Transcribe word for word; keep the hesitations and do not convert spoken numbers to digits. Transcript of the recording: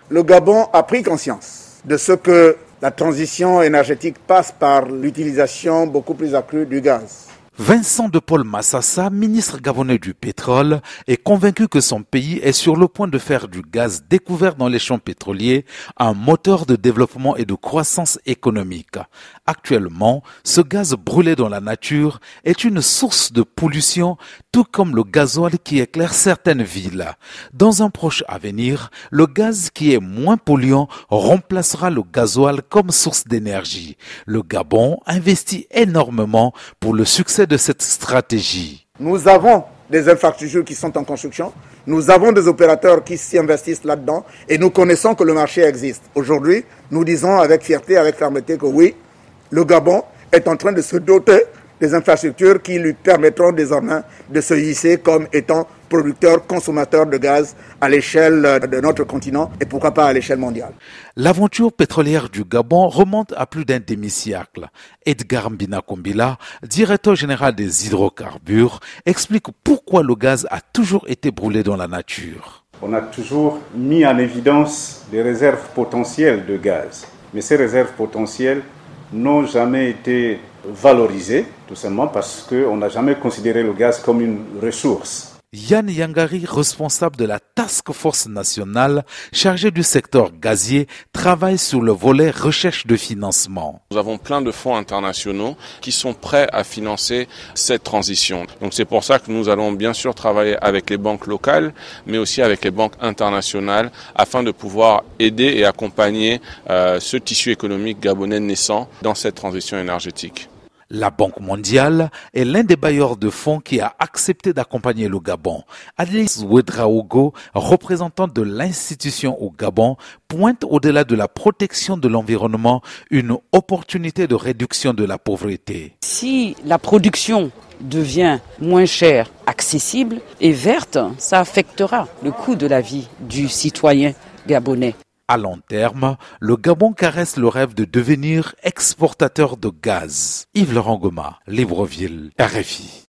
Le Gabon a pris conscience de ce que la transition énergétique passe par l'utilisation beaucoup plus accrue du gaz. Vincent de Paul Massassa, ministre gabonais du pétrole, est convaincu que son pays est sur le point de faire du gaz découvert dans les champs pétroliers un moteur de développement et de croissance économique. Actuellement, ce gaz brûlé dans la nature est une source de pollution, tout comme le gasoil qui éclaire certaines villes. Dans un proche avenir, le gaz qui est moins polluant remplacera le gasoil comme source d'énergie. Le Gabon investit énormément pour le succès de cette stratégie. Nous avons des infrastructures qui sont en construction, nous avons des opérateurs qui s'y investissent là-dedans et nous connaissons que le marché existe. Aujourd'hui, nous disons avec fierté, avec fermeté que oui, le Gabon est en train de se doter des infrastructures qui lui permettront désormais de se hisser comme étant producteur, consommateur de gaz à l'échelle de notre continent et pourquoi pas à l'échelle mondiale. L'aventure pétrolière du Gabon remonte à plus d'un demi-siècle. Edgar Mbina Kombila, directeur général des hydrocarbures, explique pourquoi le gaz a toujours été brûlé dans la nature. On a toujours mis en évidence des réserves potentielles de gaz, mais ces réserves potentielles n'ont jamais été valorisées, tout simplement parce qu'on n'a jamais considéré le gaz comme une ressource. Yann Yangari, responsable de la Task Force nationale chargée du secteur gazier, travaille sur le volet recherche de financement. Nous avons plein de fonds internationaux qui sont prêts à financer cette transition. Donc c'est pour ça que nous allons bien sûr travailler avec les banques locales, mais aussi avec les banques internationales, afin de pouvoir aider et accompagner euh, ce tissu économique gabonais naissant dans cette transition énergétique. La Banque mondiale est l'un des bailleurs de fonds qui a accepté d'accompagner le Gabon. Alice Ouedraogo, représentante de l'institution au Gabon, pointe au-delà de la protection de l'environnement une opportunité de réduction de la pauvreté. Si la production devient moins chère, accessible et verte, ça affectera le coût de la vie du citoyen gabonais. À long terme, le Gabon caresse le rêve de devenir exportateur de gaz. Yves Laurent Goma, Libreville, R F I.